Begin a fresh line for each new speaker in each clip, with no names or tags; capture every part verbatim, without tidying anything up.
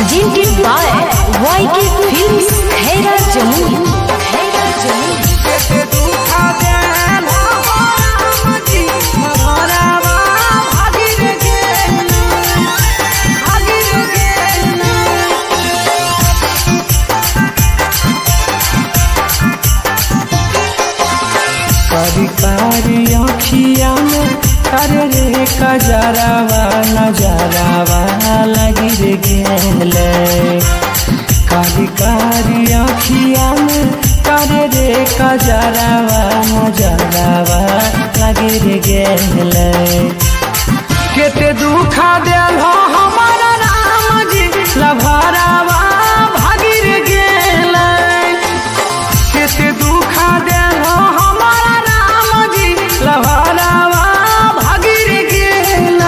presented by Y K Films Khaira Jamuni Khaira Jamuni
कारी कारी आँखिया में करे रे कजरावा नजरावा लगी रे गेले। कारी कारी आँखिया में करे रे कजरावा नजरावा लगी रे गेले। केते दुखा देल हो हमारा राम जी लभरावा भागी रे गेले। केते दुखा देल हो हमारा राम जी लभरावा भागी रे गेले।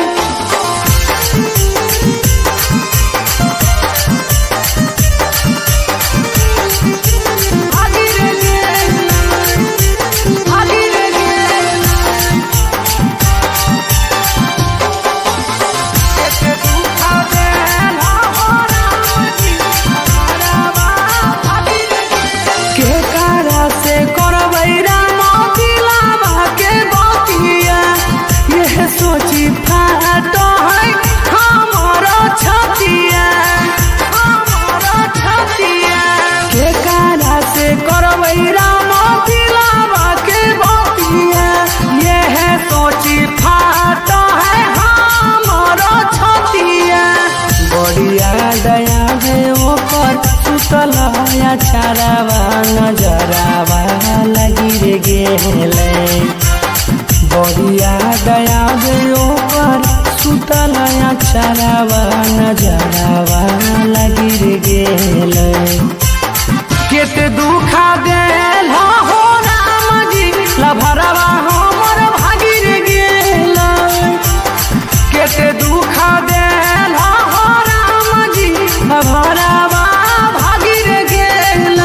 भागी रे गेले, भागी रे गेले। केते दुखा देल हो राम जी लभरावा भागी रे गेले। के कारा से करबै राम दिलावा के बतिया यह सोची फाटो है हमारो छतिया हमारो छतिया। के कारा से करबै राम दिलावा के बतिया यह सोची फाटो है हमारो छतिया। बढ़िया दया है ऊपर सुतल या चारावा नजरावा लगी रे गेले। बढ़िया दया है ऊपर सुतल या चारावा नजरावा लगी रे गेले। केते दुखा देल हो राम जी लभरावा हमर भागी रे गेले। केते दुखा देल हो राम जी लभरावा भागी रे गेले।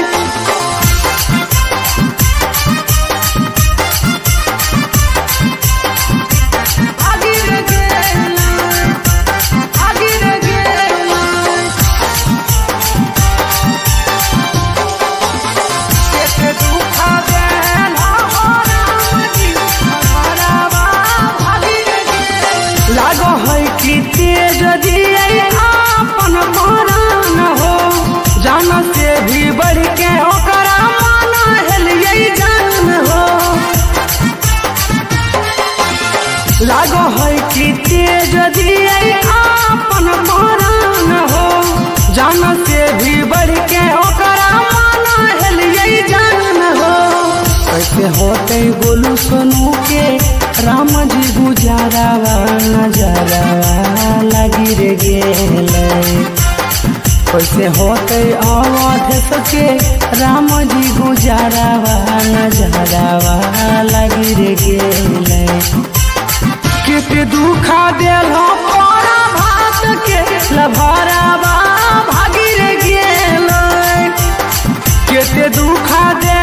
भागी रे गेले, भागी रे गेले। केते दुखा देल हो राम जी लभरावा भागी रे गेले। लागो है कि तेज दिए आपन प्राण हो जान से भी बढ़ के ओकरा माना हेलिए जान हो। लागो है कि तेज दिए आपन प्राण हो जान से भी बढ़ के ओकरा माना हेलिए जान हो। कैसे होते गोलू सोनू के राम जी गुजारावा नजरावा लगी रे गेले। कैसे होते अवध सके राम जी गुजारावा नजरावा लगी रे गेले। केते दुखा देल हो कोरा भात के लभरावा भागी रे गेले। केते दुखा दे